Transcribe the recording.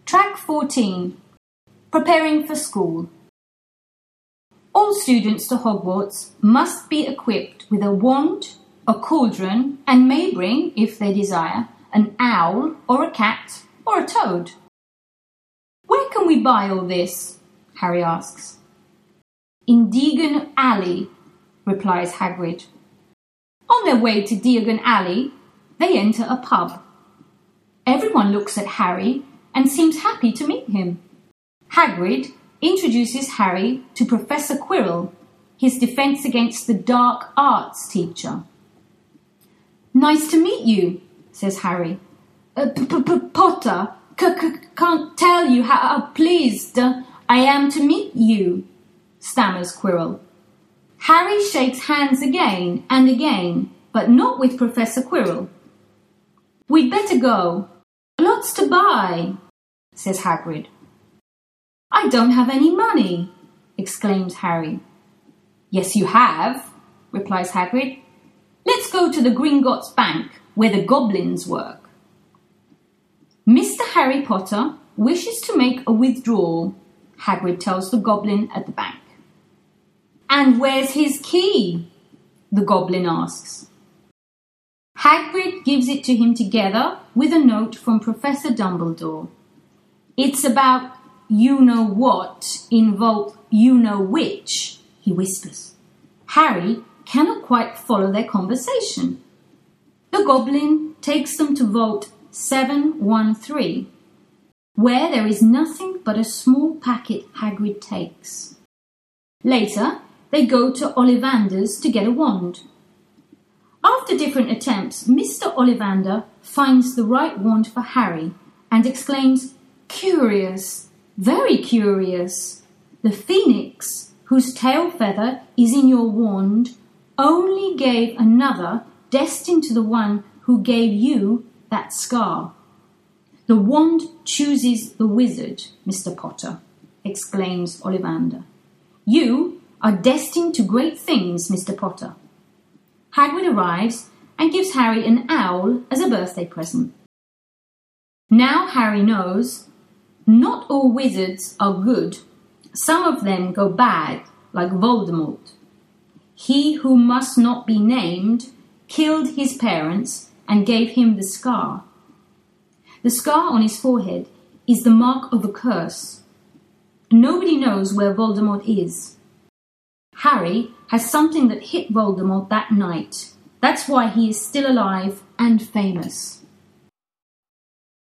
Track 14. Preparing for school. All students to Hogwarts must be equipped with a wand, a cauldron, and may bring, if they desire, an owl or a cat or a toad. Where can we buy all this? Harry asks. In Diagon Alley, replies Hagrid. On their way to Diagon Alley, they enter a pub. Everyone looks at Harry and seems happy to meet him. Hagrid introduces Harry to Professor Quirrell, his defence against the dark arts teacher. Nice to meet you, says Harry. Potter, can't tell you how pleased I am to meet you, stammers Quirrell. Harry shakes hands again and again, but not with Professor Quirrell. We'd better go. Lots to buy, says Hagrid. I don't have any money, exclaims Harry. Yes, you have, replies Hagrid. Let's go to the Gringotts Bank, where the goblins work. Mr. Harry Potter wishes to make a withdrawal, Hagrid tells the goblin at the bank. And where's his key? The goblin asks. Hagrid gives it to him together with a note from Professor Dumbledore. It's about you-know-what in Vault you-know-which, he whispers. Harry cannot quite follow their conversation. The goblin takes them to Vault 713, where there is nothing but a small packet Hagrid takes. Later, they go to Ollivander's to get a wand. After different attempts, Mr. Ollivander finds the right wand for Harry and exclaims, Curious, very curious. The phoenix, whose tail feather is in your wand, only gave another destined to the one who gave you that scar. The wand chooses the wizard, Mr. Potter, exclaims Ollivander. You are destined to great things, Mr. Potter. Hagrid arrives and gives Harry an owl as a birthday present. Now Harry knows not all wizards are good. Some of them go bad, like Voldemort. He who must not be named killed his parents and gave him the scar. The scar on his forehead is the mark of a curse. Nobody knows where Voldemort is. Harry has something that hit Voldemort that night. That's why he is still alive and famous.